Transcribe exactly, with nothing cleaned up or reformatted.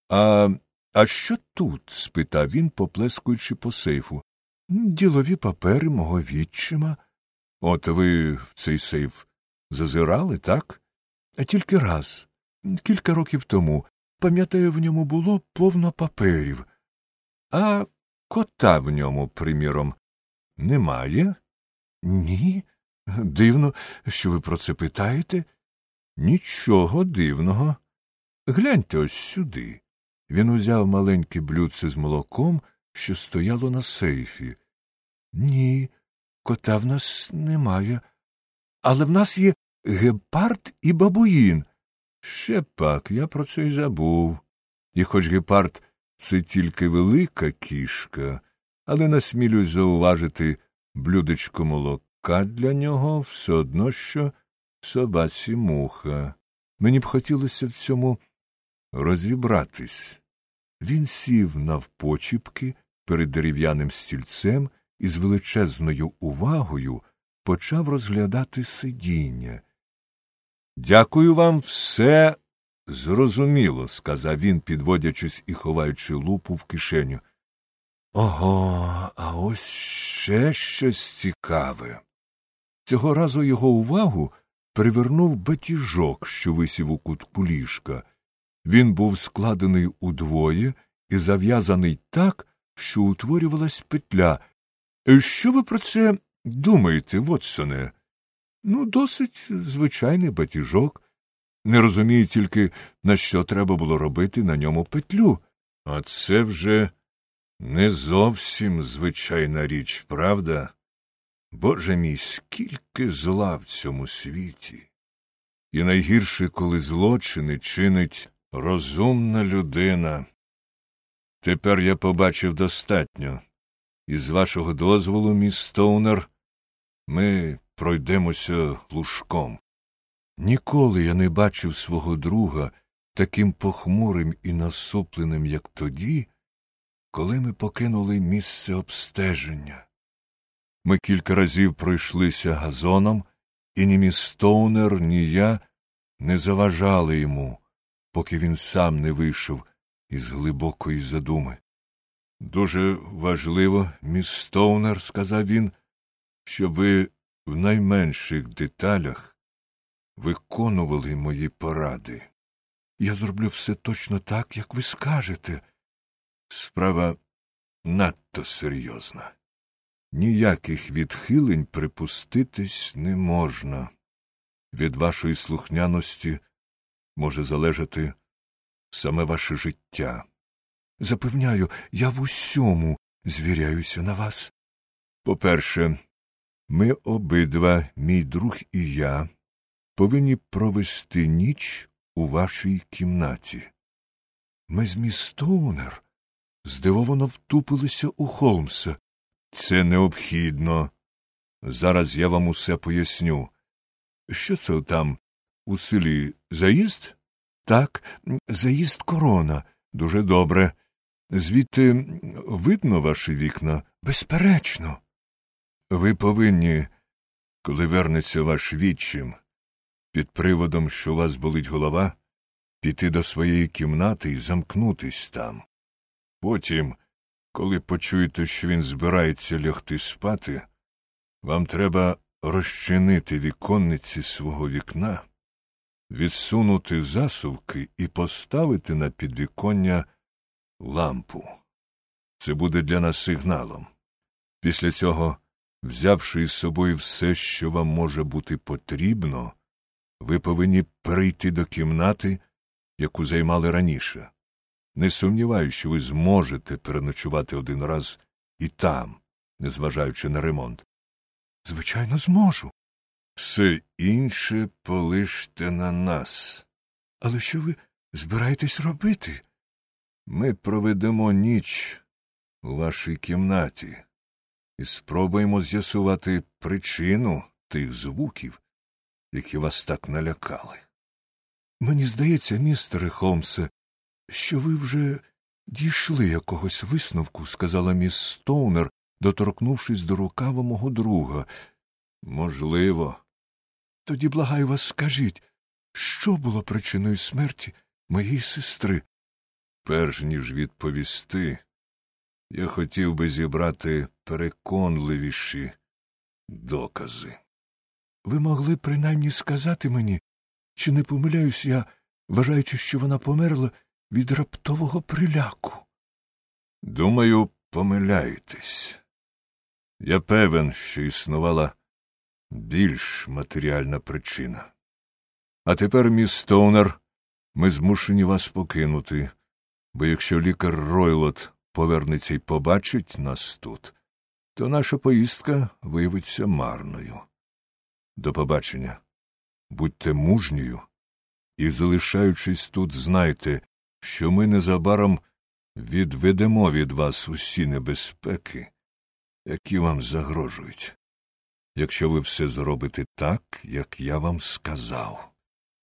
А, а що тут? Спитав він, поплескуючи по сейфу. Ділові папери мого відчима. От ви в цей сейф зазирали, так? Тільки раз, кілька років тому. Пам'ятаю, в ньому було повно паперів. А кота в ньому, приміром, немає? Ні. Дивно, що ви про це питаєте? Нічого дивного. Гляньте ось сюди. Він узяв маленьке блюдце з молоком, що стояло на сейфі. Ні, кота в нас немає. Але в нас є гепард і бабуїн. Ще пак, я про це й забув. І хоч гепард – це тільки велика кішка, але насмілюсь зауважити блюдечко молока для нього все одно, що собаці муха. Мені б хотілося в цьому розібратись. Він сів навпочіпки перед дерев'яним стільцем і з величезною увагою почав розглядати сидіння. «Дякую вам, все зрозуміло», – сказав він, підводячись і ховаючи лупу в кишеню. «Ого, а ось ще щось цікаве». Цього разу його увагу привернув батіжок, що висів у кутку ліжка. Він був складений удвоє і зав'язаний так, що утворювалась петля. «Що ви про це думаєте, Вотсоне?» «Ну, досить звичайний батіжок. Не розумію тільки, на що треба було робити на ньому петлю. А це вже не зовсім звичайна річ, правда? Боже мій, скільки зла в цьому світі! І найгірше, коли злочини чинить розумна людина. Тепер я побачив достатньо. І з вашого дозволу, міс Стоунер, ми пройдемося лужком». Ніколи я не бачив свого друга таким похмурим і насупленим, як тоді, коли ми покинули місце обстеження. Ми кілька разів пройшлися газоном, і ні міс Стоунер, ні я не заважали йому, поки він сам не вийшов із глибокої задуми. «Дуже важливо, міс Стоунер, – сказав він, – щоб ви в найменших деталях виконували мої поради. Я зроблю все точно так, як ви скажете. Справа надто серйозна. Ніяких відхилень припуститись не можна. Від вашої слухняності може залежати саме ваше життя. Запевняю, я в усьому звіряюся на вас. По-перше, ми обидва, мій друг і я, повинні провести ніч у вашій кімнаті». Ми з міс Стоунер здивовано втупилися у Холмса. «Це необхідно. Зараз я вам усе поясню. Що це там у селі заїзд?» «Так, заїзд Корона. Дуже добре. Звідти видно ваші вікна?» «Безперечно». «Ви повинні, коли вернеться ваш відчим, під приводом, що у вас болить голова, піти до своєї кімнати і замкнутись там. Потім, коли почуєте, що він збирається лягти спати, вам треба розчинити віконниці свого вікна, відсунути засувки і поставити на підвіконня лампу. Це буде для нас сигналом. Після цього, взявши із собою все, що вам може бути потрібно, ви повинні перейти до кімнати, яку займали раніше. Не сумніваюся, що ви зможете переночувати один раз і там, незважаючи на ремонт». «Звичайно, зможу». «Все інше полиште на нас». «Але що ви збираєтесь робити?» «Ми проведемо ніч у вашій кімнаті і спробуємо з'ясувати причину тих звуків, які вас так налякали». «Мені здається, містере Холмсе, що ви вже дійшли якогось висновку», – сказала міс Стоунер, доторкнувшись до рукава мого друга. «Можливо». «Тоді, благаю вас, скажіть, що було причиною смерті моєї сестри?» перш ніж відповісти, я хотів би зібрати переконливіші докази. Ви могли принаймні сказати мені, чи не помиляюсь я, вважаючи, що вона померла від раптового приляку? Думаю, помиляєтесь. Я певен, що існувала більш матеріальна причина. А тепер, міс Стоунер, ми змушені вас покинути, бо якщо лікар Ройлот повернеться й побачить нас тут, то наша поїздка виявиться марною. До побачення. Будьте мужньою і, залишаючись тут, знайте, що ми незабаром відведемо від вас усі небезпеки, які вам загрожують, якщо ви все зробите так, як я вам сказав.